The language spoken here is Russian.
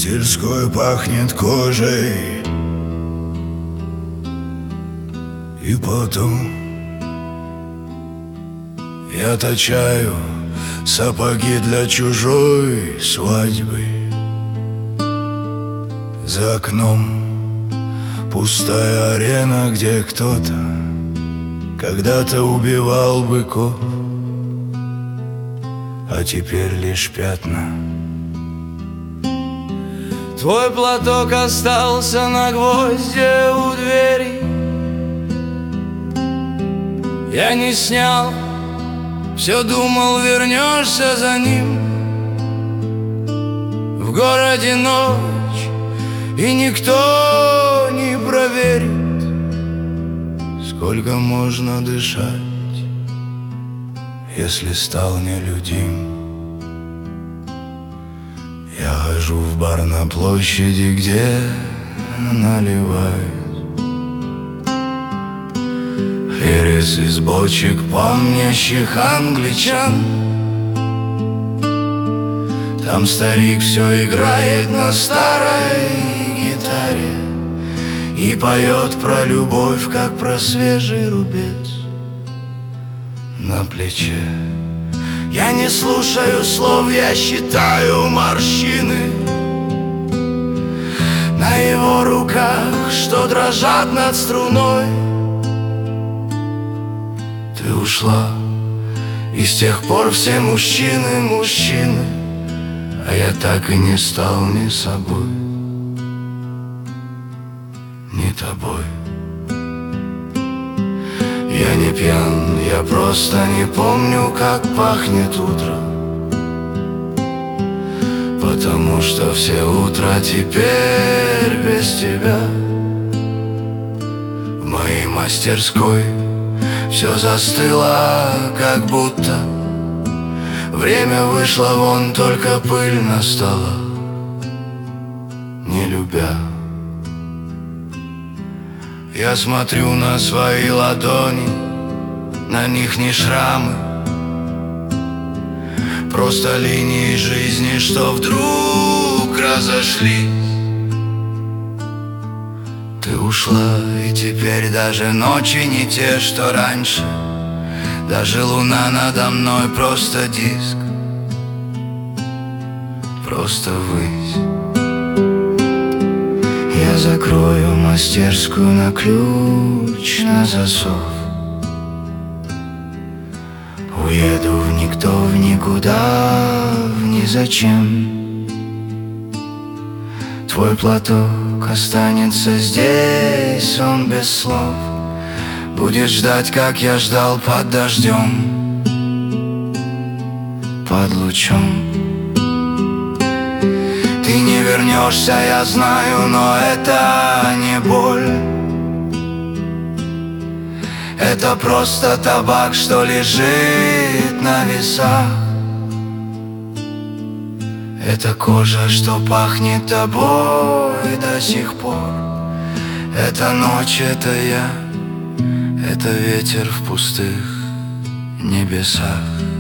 мастерской пахнет кожей. И потом я точаю сапоги для чужой свадьбы. За окном пустая арена, где кто-то когда-то убивал быков, а теперь лишь пятна. Твой платок остался на гвозде у двери. Я не снял, все думал, вернешься за ним. В городе ночь, и никто не проверит, сколько можно дышать, если стал нелюдим. Я хожу в бар на площади, где наливают херес из бочек помнящих англичан. Там старик все играет на старой гитаре и поет про любовь, как про свежий рубец на плече. Я не слушаю слов, я считаю морщины на его руках, что дрожат над струной. Ты ушла, и с тех пор все мужчины, мужчины, а я так и не стал ни собой, ни тобой. Я не пьян, я просто не помню, как пахнет утро, потому что все утра теперь без тебя. В моей мастерской все застыло, как будто время вышло вон, только пыль настала, не любя. Я смотрю на свои ладони, на них не шрамы, просто линии жизни, что вдруг разошлись. Ты ушла, и теперь даже ночи не те, что раньше. Даже луна надо мной просто диск, просто высь. Я закрою мастерскую на ключ, на засов. Уеду в никто, в никуда, в низачем. Твой платок останется здесь, он без слов. Будет ждать, как я ждал под дождем, под лучом. Ты не вернешься, я знаю, но это не боль. Это просто табак, что лежит на весах. Это кожа, что пахнет тобой до сих пор. Это ночь, это я, это ветер в пустых небесах.